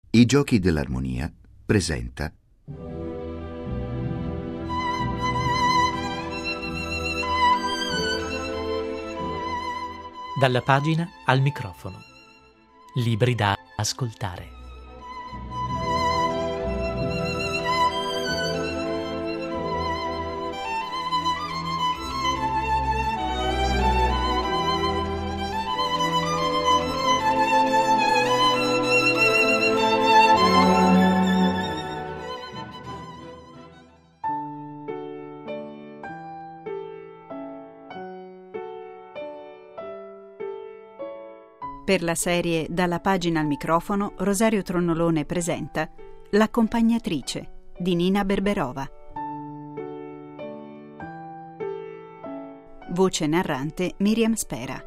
I Giochi dell'Armonia presenta Dalla pagina al microfono. Libri da ascoltare. Per la serie Dalla pagina al microfono, Rosario Tronnolone presenta L'accompagnatrice di Nina Berberova. Voce narrante Miriam Spera.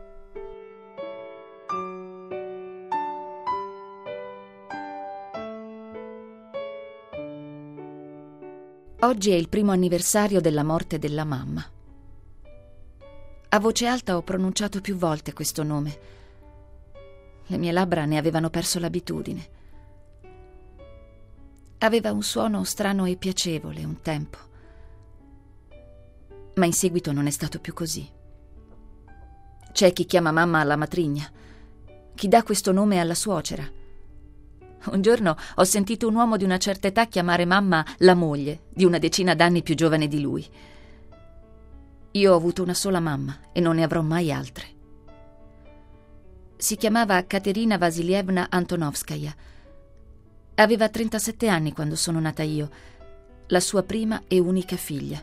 Oggi è il primo anniversario della morte della mamma. A voce alta ho pronunciato più volte questo nome. Le mie labbra ne avevano perso l'abitudine. Aveva un suono strano e piacevole un tempo, ma in seguito non è stato più così. C'è chi chiama mamma la matrigna, chi dà questo nome alla suocera. Un giorno ho sentito un uomo di una certa età chiamare mamma la moglie di una decina d'anni più giovane di lui. Io ho avuto una sola mamma e non ne avrò mai altre. Si chiamava Katerina Vasilievna Antonovskaya. Aveva 37 anni quando sono nata io, la sua prima e unica figlia.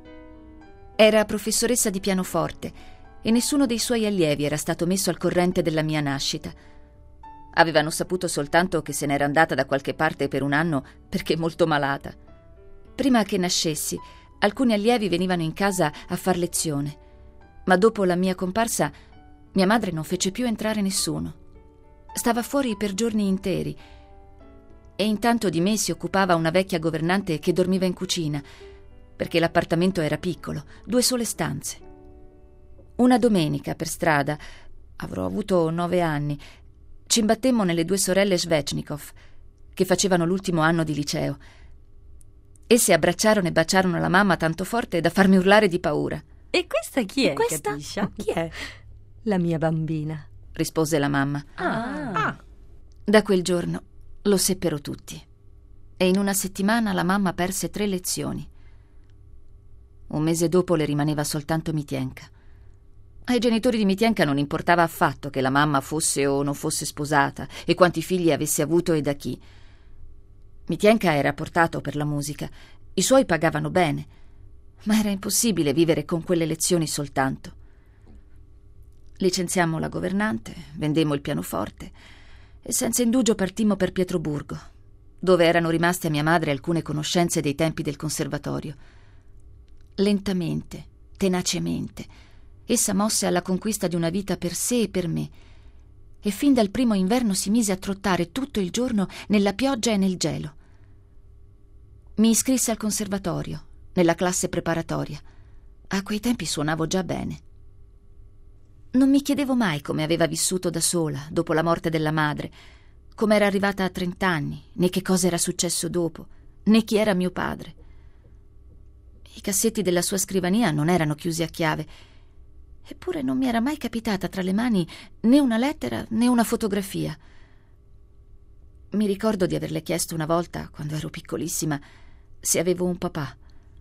Era professoressa di pianoforte e nessuno dei suoi allievi era stato messo al corrente della mia nascita. Avevano saputo soltanto che se n'era andata da qualche parte per un anno perché molto malata. Prima che nascessi, alcuni allievi venivano in casa a far lezione, ma dopo la mia comparsa mia madre non fece più entrare nessuno. Stava fuori per giorni interi e intanto di me si occupava una vecchia governante che dormiva in cucina, perché l'appartamento era piccolo, 2 sole stanze. Una domenica per strada, avrò avuto 9 anni, ci imbattemmo nelle 2 sorelle Svechnikov, che facevano l'ultimo anno di liceo. Esse abbracciarono e baciarono la mamma tanto forte da farmi urlare di paura. E questa chi è, questa? Capiscia? Chi è? La mia bambina, rispose la mamma. Ah. Da quel giorno lo seppero tutti e in una settimana la mamma perse 3 lezioni. Un mese dopo le rimaneva soltanto Mitienka. Ai genitori di Mitienka non importava affatto che la mamma fosse o non fosse sposata e quanti figli avesse avuto e da chi. Mitienka era portato per la musica, i suoi pagavano bene, ma era impossibile vivere con quelle lezioni soltanto. Licenziammo la governante, vendemmo il pianoforte e senza indugio partimmo per Pietroburgo, dove erano rimaste a mia madre alcune conoscenze dei tempi del conservatorio. Lentamente, tenacemente, essa mosse alla conquista di una vita per sé e per me, e fin dal primo inverno si mise a trottare tutto il giorno nella pioggia e nel gelo. Mi iscrisse al conservatorio, nella classe preparatoria. A quei tempi suonavo già bene. Non mi chiedevo mai come aveva vissuto da sola dopo la morte della madre, come era arrivata a 30 anni, né che cosa era successo dopo, né chi era mio padre. I cassetti della sua scrivania non erano chiusi a chiave, eppure non mi era mai capitata tra le mani né una lettera né una fotografia. Mi ricordo di averle chiesto una volta, quando ero piccolissima, se avevo un papà.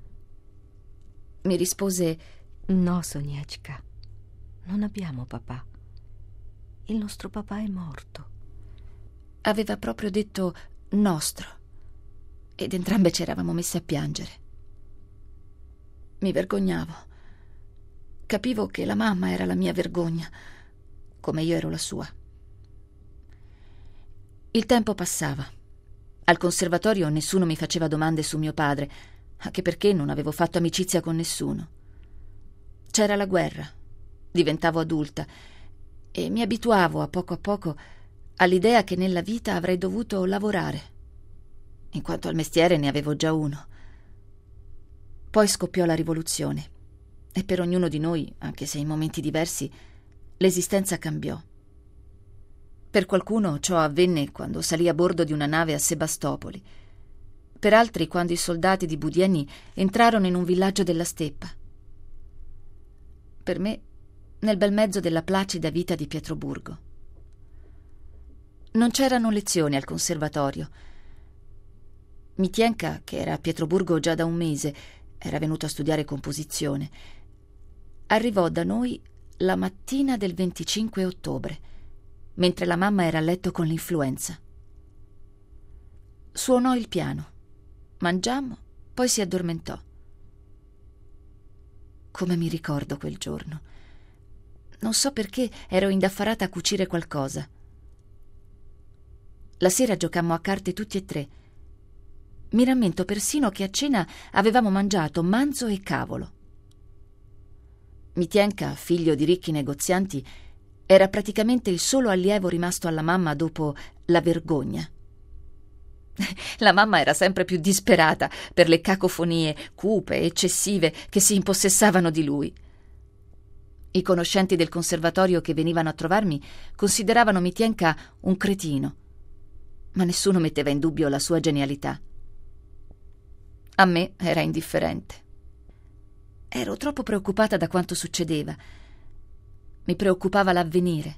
Mi rispose: No, Soniechka, non abbiamo papà. Il nostro papà è morto. Aveva proprio detto nostro, ed entrambe ci eravamo messe a piangere. Mi vergognavo. Capivo che la mamma era la mia vergogna, come io ero la sua. Il tempo passava. Al conservatorio nessuno mi faceva domande su mio padre, anche perché non avevo fatto amicizia con nessuno. C'era la guerra. Diventavo adulta e mi abituavo a poco all'idea che nella vita avrei dovuto lavorare, in quanto al mestiere ne avevo già uno. Poi scoppiò la rivoluzione e per ognuno di noi, anche se in momenti diversi, l'esistenza cambiò. Per qualcuno ciò avvenne quando salì a bordo di una nave a Sebastopoli, per altri quando i soldati di Budieni entrarono in un villaggio della steppa. Per me, nel bel mezzo della placida vita di Pietroburgo. Non c'erano lezioni al conservatorio. Mitienka, che era a Pietroburgo già da un mese, era venuto a studiare composizione, arrivò da noi la mattina del 25 ottobre, mentre la mamma era a letto con l'influenza. Suonò il piano, mangiammo, poi si addormentò. Come mi ricordo quel giorno. Non so perché ero indaffarata a cucire qualcosa. La sera giocammo a carte tutti e tre. Mi rammento persino che a cena avevamo mangiato manzo e cavolo. Mitienka, figlio di ricchi negozianti, era praticamente il solo allievo rimasto alla mamma dopo la vergogna. La mamma era sempre più disperata per le cacofonie cupe e eccessive che si impossessavano di lui. I conoscenti del conservatorio che venivano a trovarmi consideravano Mitienka un cretino, ma nessuno metteva in dubbio la sua genialità. A me era indifferente. Ero troppo preoccupata da quanto succedeva. Mi preoccupava l'avvenire.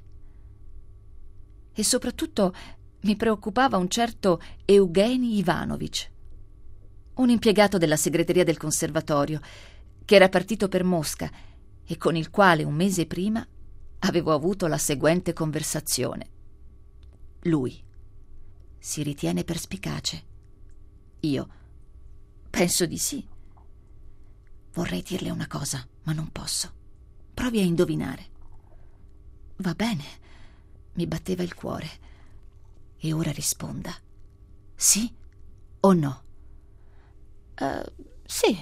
E soprattutto mi preoccupava un certo Eugeni Ivanovich, un impiegato della segreteria del conservatorio, che era partito per Mosca e con il quale un mese prima avevo avuto la seguente conversazione. Lui: si ritiene perspicace. Io: penso di sì. Vorrei dirle una cosa, ma non posso. Provi a indovinare. Va bene, mi batteva il cuore. E ora risponda. Sì o no? Sì.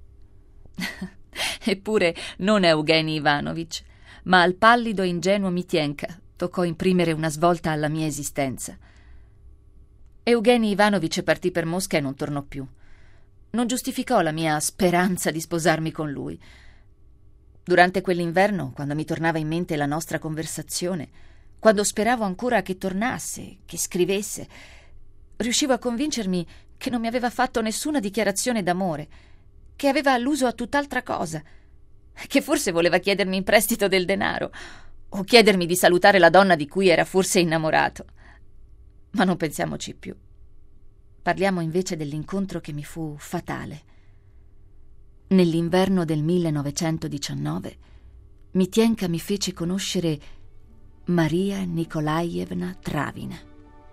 Eppure non Eugeni Ivanovich, ma al pallido e ingenuo Mitienka toccò imprimere una svolta alla mia esistenza. Eugeni Ivanovich partì per Mosca e non tornò più. Non giustificò la mia speranza di sposarmi con lui. Durante quell'inverno, quando mi tornava in mente la nostra conversazione, quando speravo ancora che tornasse, che scrivesse, riuscivo a convincermi che non mi aveva fatto nessuna dichiarazione d'amore, che aveva alluso a tutt'altra cosa, che forse voleva chiedermi in prestito del denaro o chiedermi di salutare la donna di cui era forse innamorato. Ma non pensiamoci più. Parliamo invece dell'incontro che mi fu fatale. Nell'inverno del 1919 Mitienka mi fece conoscere Maria Nikolaevna Travina.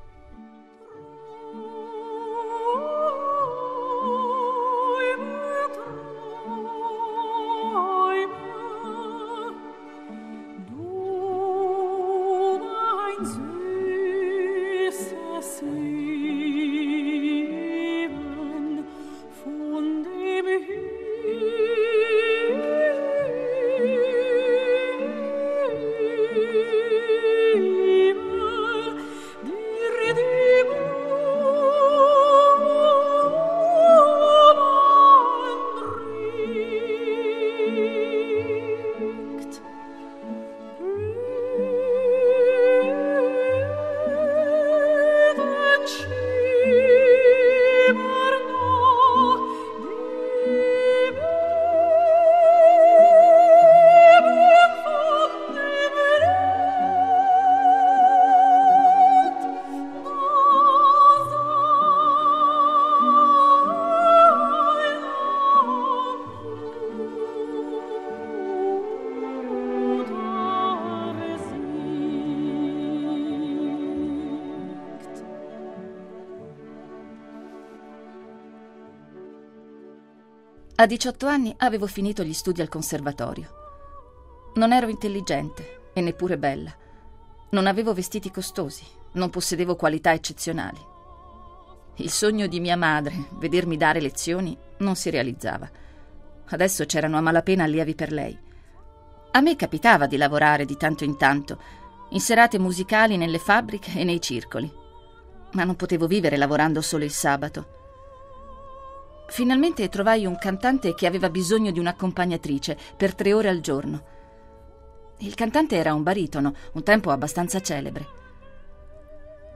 A 18 anni avevo finito gli studi al conservatorio. Non ero intelligente e neppure bella. Non avevo vestiti costosi, non possedevo qualità eccezionali. Il sogno di mia madre, vedermi dare lezioni, non si realizzava. Adesso c'erano a malapena allievi per lei. A me capitava di lavorare di tanto in tanto, in serate musicali nelle fabbriche e nei circoli. Ma non potevo vivere lavorando solo il sabato. Finalmente trovai un cantante che aveva bisogno di un'accompagnatrice per 3 ore al giorno. Il cantante era un baritono, un tempo abbastanza celebre.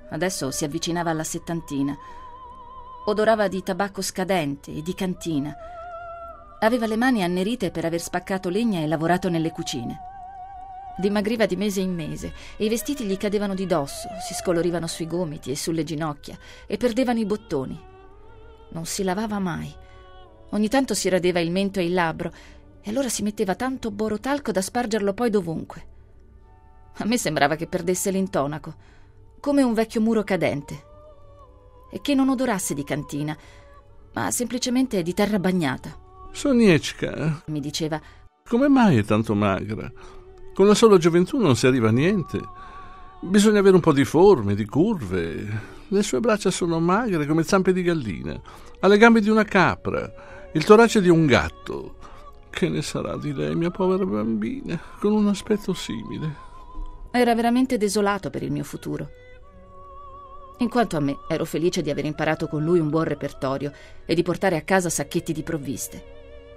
adesso si avvicinava alla 70. Odorava di tabacco scadente e di cantina. Aveva le mani annerite per aver spaccato legna e lavorato nelle cucine. Dimagriva di mese in mese e i vestiti gli cadevano di dosso, si scolorivano sui gomiti e sulle ginocchia e perdevano i bottoni. Non si lavava mai. Ogni tanto si radeva il mento e il labbro e allora si metteva tanto borotalco da spargerlo poi dovunque. A me sembrava che perdesse l'intonaco, come un vecchio muro cadente, e che non odorasse di cantina, ma semplicemente di terra bagnata. Sonieczka, Mi diceva: come mai è tanto magra? Con la sola gioventù non si arriva a niente. Bisogna avere un po' di forme, di curve. Le sue braccia sono magre come zampe di gallina, ha le gambe di una capra, il torace di un gatto. Che ne sarà di lei, mia povera bambina, con un aspetto simile? Era veramente desolato per il mio futuro. In quanto a me, ero felice di aver imparato con lui un buon repertorio e di portare a casa sacchetti di provviste.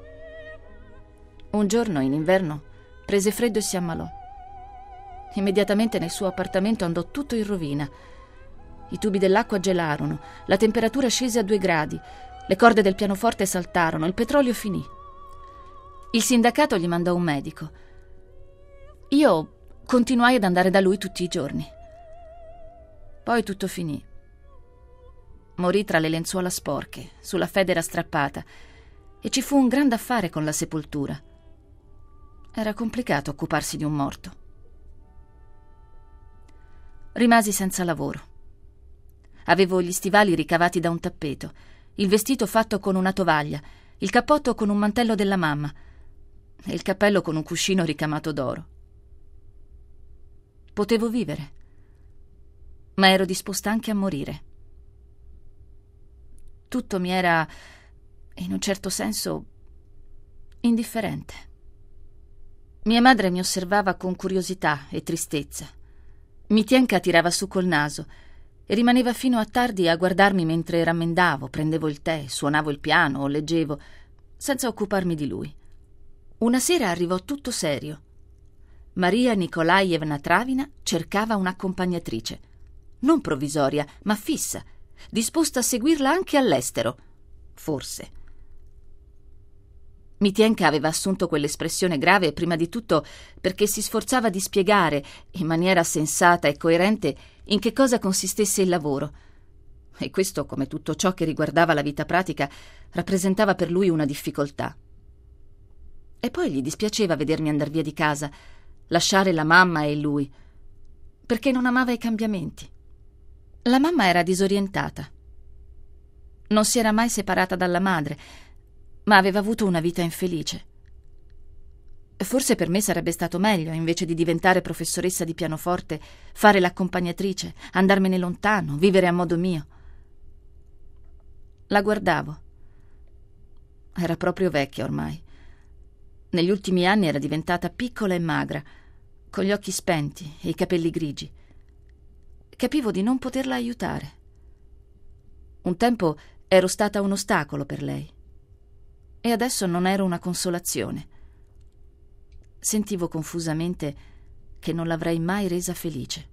Un giorno, in inverno, prese freddo e si ammalò. Immediatamente nel suo appartamento andò tutto in rovina. I tubi dell'acqua gelarono, la temperatura scese a 2 gradi, le corde del pianoforte saltarono, il petrolio finì. Il sindacato gli mandò un medico. Io continuai ad andare da lui tutti i giorni. Poi tutto finì. Morì tra le lenzuola sporche, sulla federa strappata, e ci fu un grande affare con la sepoltura. Era complicato occuparsi di un morto. Rimasi senza lavoro. Avevo gli stivali ricavati da un tappeto, il vestito fatto con una tovaglia, il cappotto con un mantello della mamma e il cappello con un cuscino ricamato d'oro. Potevo vivere, ma ero disposta anche a morire. Tutto mi era, in un certo senso, indifferente. Mia madre mi osservava con curiosità e tristezza. Mitienka tirava su col naso e rimaneva fino a tardi a guardarmi mentre rammendavo, prendevo il tè, suonavo il piano o leggevo, senza occuparmi di lui. Una sera arrivò tutto serio. Maria Nikolaevna Travina cercava un'accompagnatrice, non provvisoria, ma fissa, disposta a seguirla anche all'estero, forse. Mitienka aveva assunto quell'espressione grave prima di tutto perché si sforzava di spiegare, in maniera sensata e coerente, in che cosa consistesse il lavoro. E questo, come tutto ciò che riguardava la vita pratica, rappresentava per lui una difficoltà. E poi gli dispiaceva vedermi andar via di casa, lasciare la mamma e lui, perché non amava i cambiamenti. La mamma era disorientata. Non si era mai separata dalla madre, ma aveva avuto una vita infelice. Forse per me sarebbe stato meglio, invece di diventare professoressa di pianoforte, fare l'accompagnatrice, andarmene lontano, vivere a modo mio. La guardavo. Era proprio vecchia ormai. Negli ultimi anni era diventata piccola e magra, con gli occhi spenti e i capelli grigi. Capivo di non poterla aiutare. Un tempo ero stata un ostacolo per lei. E adesso non ero una consolazione. Sentivo confusamente che non l'avrei mai resa felice.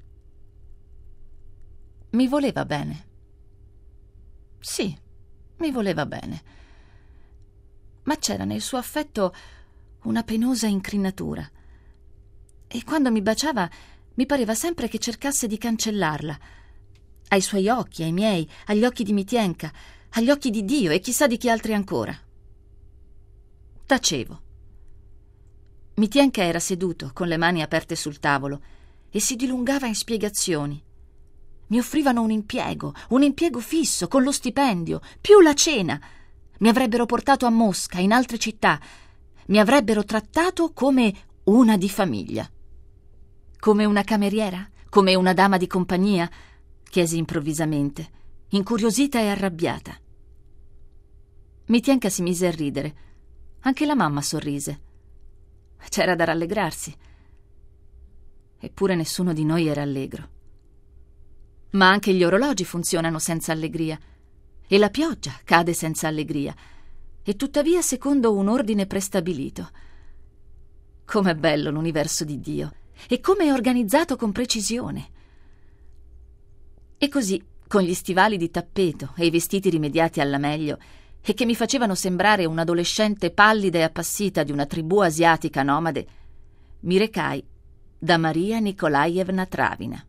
Mi voleva bene. Sì, mi voleva bene. Ma c'era nel suo affetto una penosa incrinatura. E quando mi baciava mi pareva sempre che cercasse di cancellarla. Ai suoi occhi, ai miei, agli occhi di Mitienka, agli occhi di Dio e chissà di chi altri ancora. Tacevo. Mitienka era seduto, con le mani aperte sul tavolo, e si dilungava in spiegazioni. Mi offrivano un impiego fisso, con lo stipendio, più la cena. Mi avrebbero portato a Mosca, in altre città. Mi avrebbero trattato come una di famiglia. Come una cameriera? Come una dama di compagnia? Chiesi improvvisamente, incuriosita e arrabbiata. Mitienka si mise a ridere. Anche la mamma sorrise. C'era da rallegrarsi. Eppure nessuno di noi era allegro. Ma anche gli orologi funzionano senza allegria, e la pioggia cade senza allegria, e tuttavia secondo un ordine prestabilito. Com'è bello l'universo di Dio, e come è organizzato con precisione. E così, con gli stivali di tappeto e i vestiti rimediati alla meglio, e che mi facevano sembrare un'adolescente pallida e appassita di una tribù asiatica nomade, mi recai da Maria Nikolaevna Travina.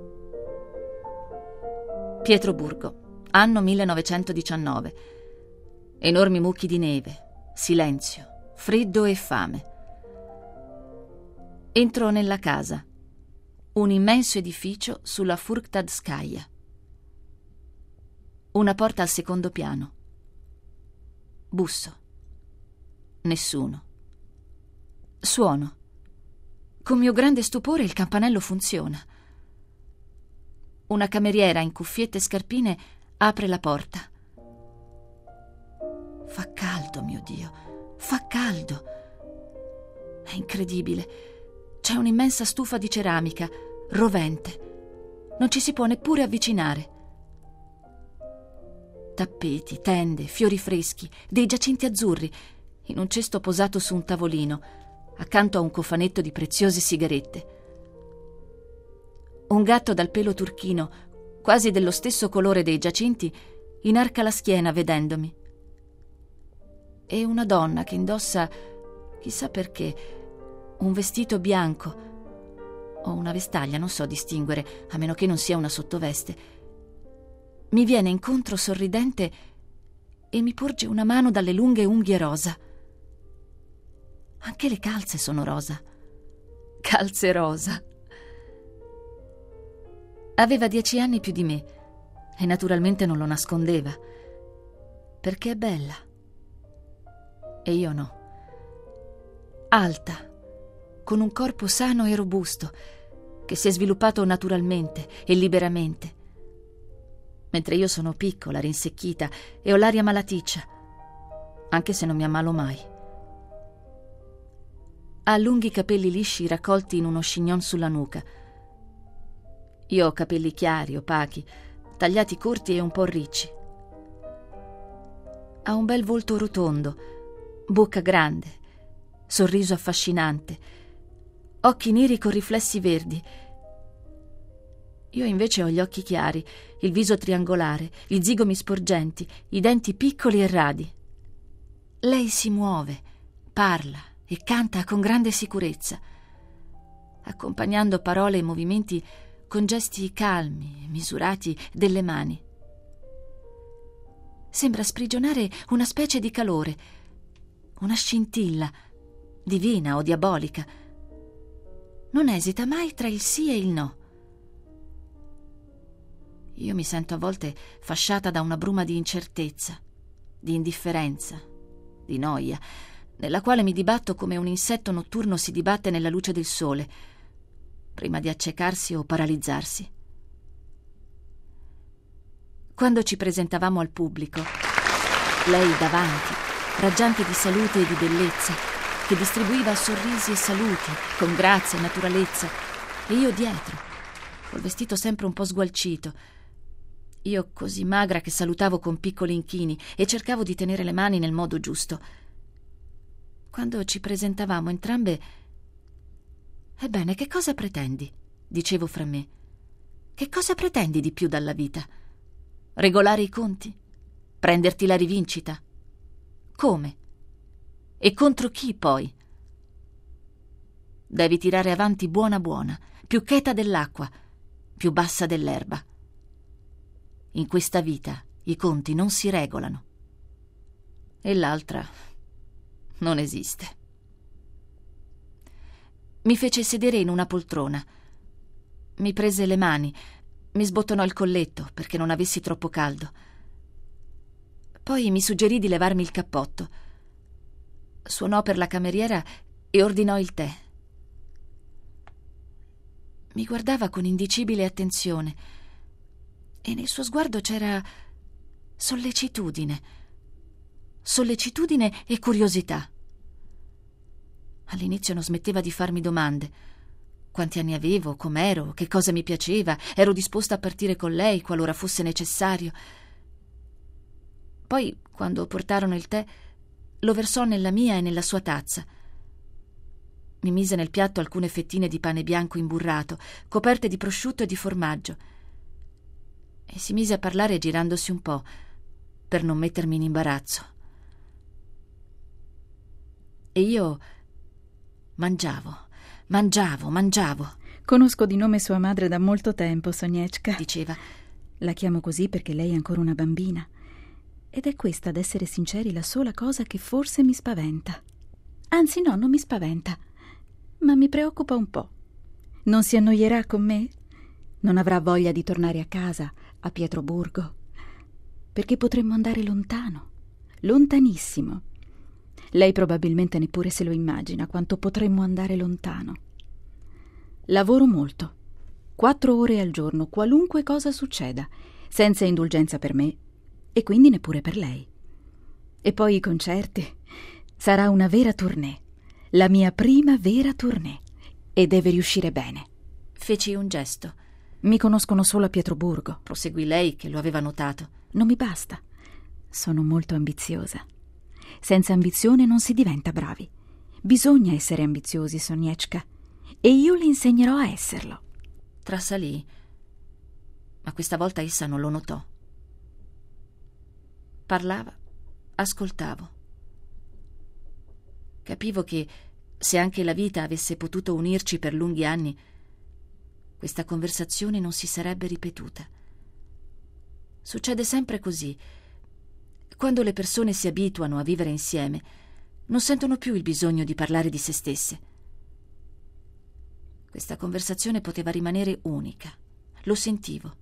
Pietroburgo, anno 1919. Enormi mucchi di neve, silenzio, freddo e fame. Entro nella casa, un immenso edificio sulla Furktadskaya. Una porta al secondo piano. Busso. Nessuno. Suono. Con mio grande stupore il campanello funziona. Una cameriera in cuffiette e scarpine apre la porta. Fa caldo, mio Dio, fa caldo. È incredibile. C'è un'immensa stufa di ceramica, rovente. Non ci si può neppure avvicinare. Tappeti, tende, fiori freschi, dei giacinti azzurri, in un cesto posato su un tavolino, accanto a un cofanetto di preziose sigarette. Un gatto dal pelo turchino, quasi dello stesso colore dei giacinti, inarca la schiena vedendomi. E una donna che indossa, chissà perché, un vestito bianco o una vestaglia, non so distinguere, a meno che non sia una sottoveste. Mi viene incontro sorridente e mi porge una mano dalle lunghe unghie rosa. Anche le calze sono rosa. Calze rosa. Aveva 10 anni più di me e naturalmente non lo nascondeva, perché è bella. E io no. Alta, con un corpo sano e robusto, che si è sviluppato naturalmente e liberamente, mentre io sono piccola, rinsecchita e ho l'aria malaticcia, anche se non mi ammalo mai. Ha lunghi capelli lisci raccolti in uno chignon sulla nuca. Io ho capelli chiari, opachi, tagliati corti e un po' ricci. Ha un bel volto rotondo, bocca grande, sorriso affascinante, occhi neri con riflessi verdi. Io invece ho gli occhi chiari, il viso triangolare, gli zigomi sporgenti, i denti piccoli e radi. Lei si muove, parla e canta con grande sicurezza, accompagnando parole e movimenti con gesti calmi e misurati delle mani. Sembra sprigionare una specie di calore, una scintilla, divina o diabolica. Non esita mai tra il sì e il no. Io mi sento a volte fasciata da una bruma di incertezza, di indifferenza, di noia, nella quale mi dibatto come un insetto notturno si dibatte nella luce del sole, prima di accecarsi o paralizzarsi. Quando ci presentavamo al pubblico, lei davanti, raggiante di salute e di bellezza, che distribuiva sorrisi e saluti con grazia e naturalezza, e io dietro, col vestito sempre un po' sgualcito, io così magra che salutavo con piccoli inchini e cercavo di tenere le mani nel modo giusto. Quando ci presentavamo entrambe: «Ebbene, che cosa pretendi?» dicevo fra me. «Che cosa pretendi di più dalla vita? Regolare i conti? Prenderti la rivincita? Come? E contro chi poi? Devi tirare avanti buona buona, più cheta dell'acqua, più bassa dell'erba. In questa vita i conti non si regolano. E l'altra non esiste». Mi fece sedere in una poltrona. Mi prese le mani, mi sbottonò il colletto perché non avessi troppo caldo. Poi mi suggerì di levarmi il cappotto. Suonò per la cameriera e ordinò il tè. Mi guardava con indicibile attenzione e nel suo sguardo c'era sollecitudine e curiosità. All'inizio non smetteva di farmi domande. Quanti anni avevo, com'ero, che cosa mi piaceva, ero disposta a partire con lei qualora fosse necessario. Poi, quando portarono il tè, lo versò nella mia e nella sua tazza. Mi mise nel piatto alcune fettine di pane bianco imburrato, coperte di prosciutto e di formaggio. e si mise a parlare girandosi un po' per non mettermi in imbarazzo. E io mangiavo. Conosco di nome sua madre da molto tempo, Sonieczka, Diceva. La chiamo così perché lei è ancora una bambina. Ed è questa, ad essere sinceri, la sola cosa che forse mi spaventa. Anzi, no, non mi spaventa, ma mi preoccupa un po'. Non si annoierà con me? Non avrà voglia di tornare a casa, a Pietroburgo? Perché potremmo andare lontano, lontanissimo. Lei probabilmente neppure se lo immagina quanto potremmo andare lontano. Lavoro molto, 4 ore al giorno, qualunque cosa succeda, senza indulgenza per me e quindi neppure per lei. E poi i concerti. Sarà una vera tournée, la mia prima vera tournée, e deve riuscire bene. Feci un gesto. Mi conoscono solo a Pietroburgo. Proseguì lei, che lo aveva notato. Non mi basta. Sono molto ambiziosa. Senza ambizione non si diventa bravi. Bisogna essere ambiziosi, Sonieczka, e io le insegnerò a esserlo. Trasalì, ma questa volta essa non lo notò. Parlava, ascoltavo. Capivo che, se anche la vita avesse potuto unirci per lunghi anni, questa conversazione non si sarebbe ripetuta. Succede sempre così. Quando le persone si abituano a vivere insieme, non sentono più il bisogno di parlare di se stesse. Questa conversazione poteva rimanere unica. Lo sentivo.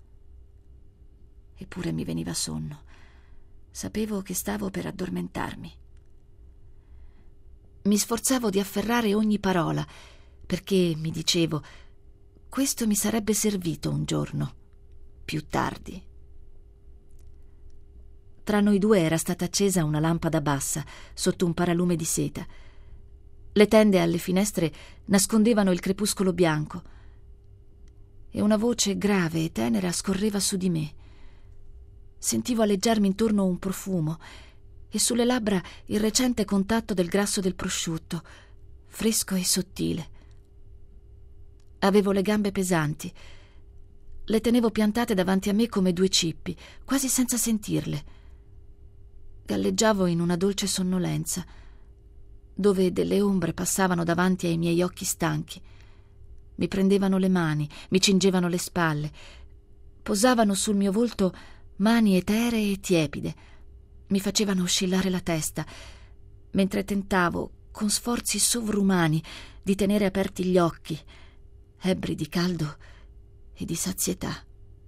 Eppure mi veniva sonno. Sapevo che stavo per addormentarmi. Mi sforzavo di afferrare ogni parola, perché, mi dicevo, questo mi sarebbe servito un giorno, più tardi. Tra noi due era stata accesa una lampada bassa, sotto un paralume di seta. Le tende alle finestre nascondevano il crepuscolo bianco, e una voce grave e tenera scorreva su di me. Sentivo aleggiarmi intorno un profumo, e sulle labbra il recente contatto del grasso del prosciutto, fresco e sottile. Avevo le gambe pesanti. Le tenevo piantate davanti a me come 2 cippi, quasi senza sentirle. Galleggiavo in una dolce sonnolenza, dove delle ombre passavano davanti ai miei occhi stanchi. Mi prendevano le mani, mi cingevano le spalle, posavano sul mio volto mani eteree e tiepide, mi facevano oscillare la testa, mentre tentavo, con sforzi sovrumani, di tenere aperti gli occhi, ebbri di caldo e di sazietà.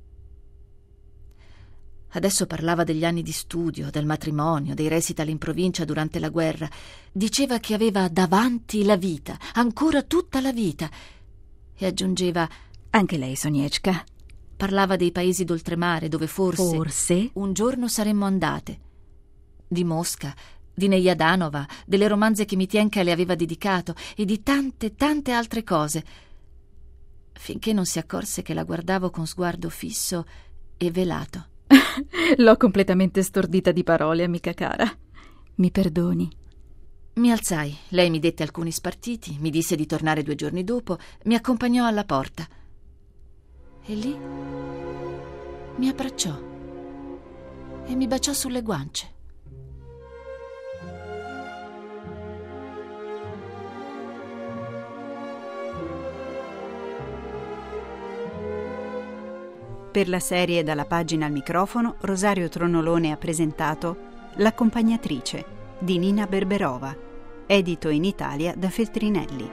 Adesso parlava degli anni di studio, del matrimonio, dei recital in provincia durante la guerra. Diceva che aveva davanti la vita, ancora tutta la vita. E aggiungeva: anche lei, Sonieczka. Parlava dei paesi d'oltremare dove forse un giorno saremmo andate. Di Mosca, di Nejadanova, delle romanze che Mitienka le aveva dedicato e di tante, tante altre cose, finché non si accorse che la guardavo con sguardo fisso e velato. L'ho completamente stordita di parole, amica cara. Mi perdoni. Mi alzai, lei mi dette alcuni spartiti, mi disse di tornare 2 giorni dopo, mi accompagnò alla porta. E lì mi abbracciò e mi baciò sulle guance. Per la serie Dalla pagina al microfono, Rosario Tronolone ha presentato L'accompagnatrice di Nina Berberova, edito in Italia da Feltrinelli.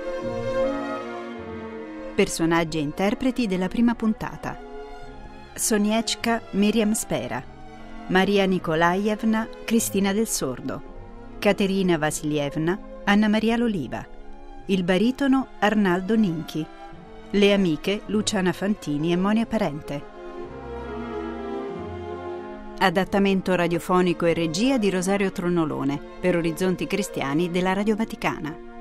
Personaggi e interpreti della prima puntata: Sonieczka Miriam Spera, Maria Nikolaevna Cristina del Sordo, Caterina Vasilievna Anna Maria L'Oliva, il baritono Arnaldo Ninchi, le amiche Luciana Fantini e Monia Parente. Adattamento radiofonico e regia di Rosario Tronolone per Orizzonti Cristiani della Radio Vaticana.